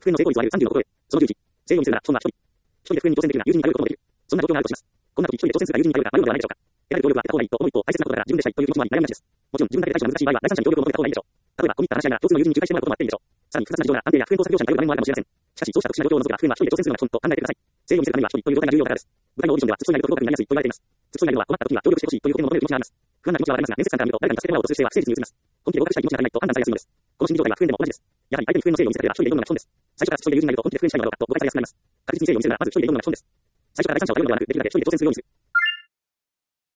復縁の成功率は35を超え、その11、性を見せるなら、そんな一人。一人で復縁に挑戦できるな友人に頼ることもできる。そんな状況があるとします。こんな時、一人で挑戦するか友人に頼るか迷うのではないでしょうか。得られる協力は得た方がいいと思う一方、大切なことだから自分でしたいという気持ちもあり悩みがちです。もちろん自分だけで対処が難しい場合は第三者に協力を求めた方がいいでしょう。例えば、込み入った話し合いなら共通の友人に仲介してもらうこともあっていいでしょう。さらに複雑な事情なら安定や復縁工作業者に頼る場面もあるかもしれません。しかし、そうした特殊な状況を除けば復縁は一人で挑戦するのが基本と考えてください。性を見せるためには一人という状態が重要だからです。舞台のオーディションでは筒になると不合格になりやすいと言われています。筒になるのは困った時には協力してほしいということを求める気持ちがあります。不安な気持ちはありますが、面接官から見ると誰かに助けてもらおうとする姿勢は不誠実に映ります。本気で合格したい気持ちが足りないと判断されやすいのです。この心理状態は復縁でも同じです。やはり相手に復縁の誠意を見せたければ一人で挑むのが基本です。最初から一人で友人になると本気で復縁したいのだろうかと誤解されやすくなります。確実に誠意を見せるならまず一人で挑むのが基本です。最初から第三者を頼るのではなく、できるだけ一人で挑戦するようにする。